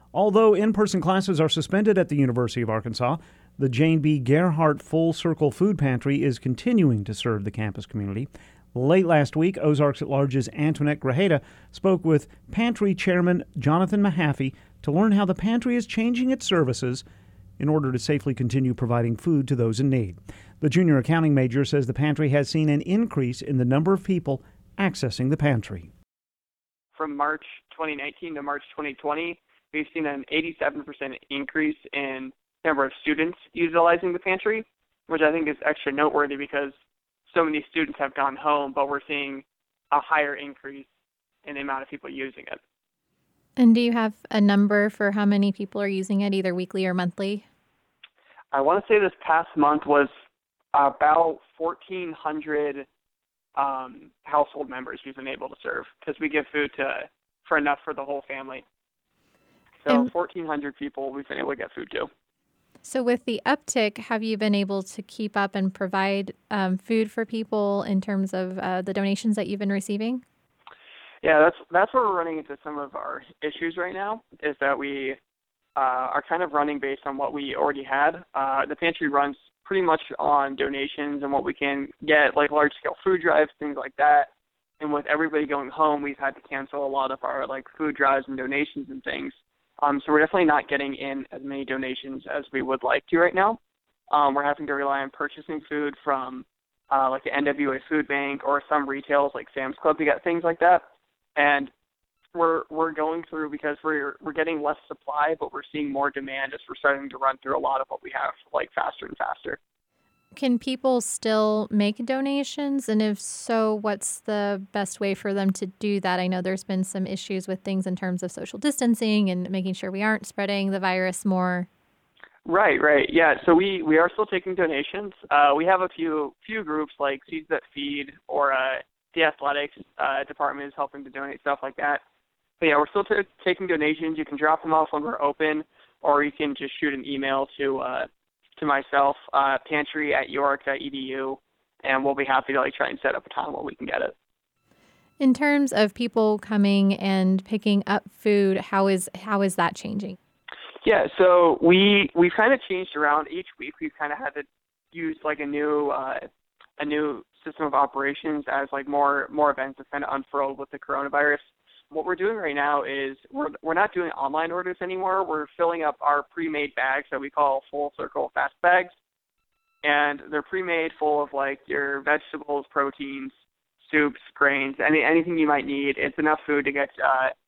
Although in-person classes are suspended at the University of Arkansas, the Jane B. Gerhart Full Circle Food Pantry is continuing to serve the campus community. Late last week, Ozarks at Large's Antoinette Grajeda spoke with Pantry Chairman Jonathan Mahaffey to learn how the pantry is changing its services in order to safely continue providing food to those in need. The junior accounting major says the pantry has seen an increase in the number of people accessing the pantry. From March 2019 to March 2020, we've seen an 87% increase in number of students utilizing the pantry, which I think is extra noteworthy because so many students have gone home, but we're seeing a higher increase in the amount of people using it. And do you have a number for how many people are using it, either weekly or monthly? I want to say this past month was about 1,400 household members we've been able to serve because we give food for enough for the whole family. So 1,400 people we've been able to get food to. So with the uptick, have you been able to keep up and provide food for people in terms of the donations that you've been receiving? Yeah, that's where we're running into some of our issues right now, is that we are kind of running based on what we already had. The pantry runs pretty much on donations and what we can get, like large-scale food drives, things like that. And with everybody going home, we've had to cancel a lot of our food drives and donations and things. So we're definitely not getting in as many donations as we would like to right now. We're having to rely on purchasing food from the NWA Food Bank or some retails like Sam's Club to get things like that. And we're going through because we're getting less supply, but we're seeing more demand as we're starting to run through a lot of what we have faster and faster. Can people still make donations? And if so, what's the best way for them to do that? I know there's been some issues with things in terms of social distancing and making sure we aren't spreading the virus more. Right. Yeah, so we are still taking donations. We have a few groups like Seeds That Feed or the athletics department is helping to donate stuff like that. But yeah, we're still taking donations. You can drop them off when we're open, or you can just shoot an email to myself, pantry@york.edu, and we'll be happy to try and set up a time where we can get it. In terms of people coming and picking up food, how is that changing? Yeah, so we've kind of changed around each week. We've kind of had to use a new system of operations as more events have kind of unfurled with the coronavirus. What we're doing right now is we're not doing online orders anymore. We're filling up our pre-made bags that we call Full Circle Fast Bags, and they're pre-made full of your vegetables, proteins, soups, grains, anything you might need. It's enough food to get.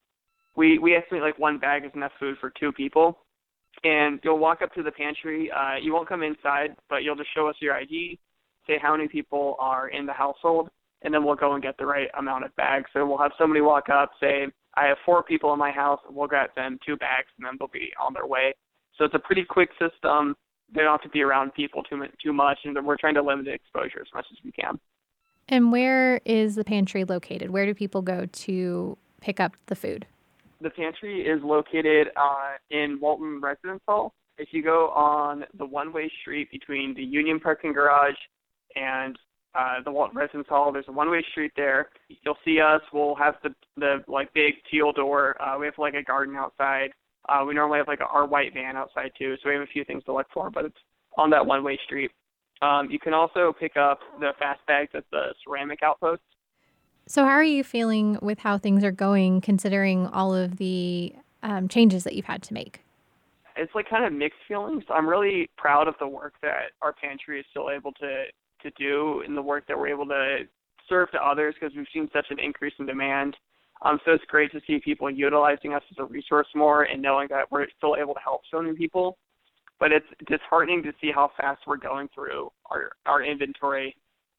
We estimate one bag is enough food for 2 people, and you'll walk up to the pantry. You won't come inside, but you'll just show us your ID, say how many people are in the household, and then we'll go and get the right amount of bags. So we'll have somebody walk up, say, I have 4 people in my house, and we'll get them 2 bags, and then they'll be on their way. So it's a pretty quick system. They don't have to be around people too much, and we're trying to limit the exposure as much as we can. And where is the pantry located? Where do people go to pick up the food? The pantry is located in Walton Residence Hall. If you go on the one-way street between the Union Parking Garage and the Walton Residence Hall, there's a one-way street there. You'll see us. We'll have the big teal door. We have a garden outside. We normally have our white van outside too, so we have a few things to look for, but it's on that one-way street. You can also pick up the fast bags at the ceramic outpost. So how are you feeling with how things are going, considering all of the changes that you've had to make? It's kind of mixed feelings. I'm really proud of the work that our pantry is still able to do and the work that we're able to serve to others because we've seen such an increase in demand. So it's great to see people utilizing us as a resource more and knowing that we're still able to help so many people. But it's disheartening to see how fast we're going through our inventory.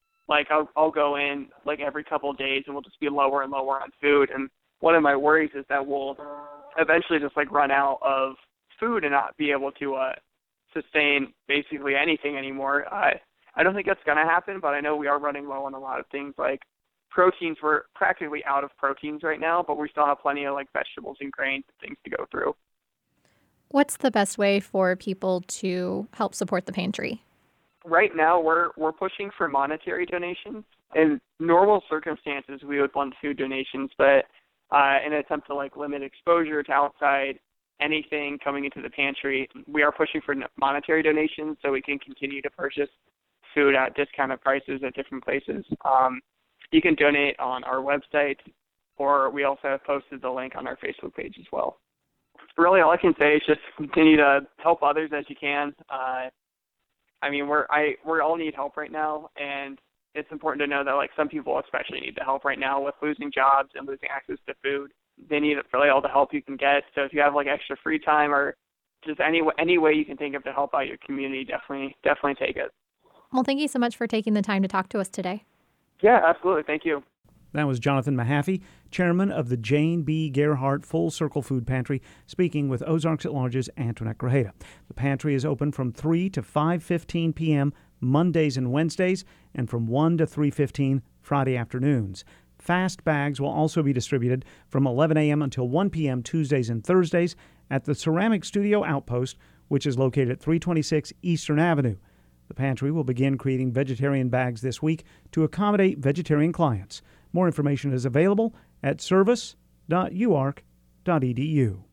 I'll go in every couple of days and we'll just be lower and lower on food. And one of my worries is that we'll eventually just run out of food and not be able to sustain basically anything anymore. I don't think that's going to happen, but I know we are running low on a lot of things proteins. We're practically out of proteins right now, but we still have plenty of vegetables and grains and things to go through. What's the best way for people to help support the pantry? Right now, we're pushing for monetary donations. In normal circumstances, we would want food donations, but in an attempt to limit exposure to outside anything coming into the pantry. We are pushing for monetary donations so we can continue to purchase food at discounted prices at different places. You can donate on our website, or we also have posted the link on our Facebook page as well. Really, all I can say is just continue to help others as you can. I mean, we all need help right now, and it's important to know that like some people especially need the help right now with losing jobs and losing access to food. They need really all the help you can get. So if you have like extra free time or just any way you can think of to help out your community, definitely take it. Well, thank you so much for taking the time to talk to us today. Yeah, absolutely. Thank you. That was Jonathan Mahaffey, chairman of the Jane B. Gerhardt Full Circle Food Pantry, speaking with Ozarks at Large's Antoinette Grajeda. The pantry is open from 3 to 5:15 p.m. Mondays and Wednesdays, and from 1 to 3:15 Friday afternoons. Fast bags will also be distributed from 11 a.m. until 1 p.m. Tuesdays and Thursdays at the Ceramic Studio Outpost, which is located at 326 Eastern Avenue. The pantry will begin creating vegetarian bags this week to accommodate vegetarian clients. More information is available at service.uark.edu.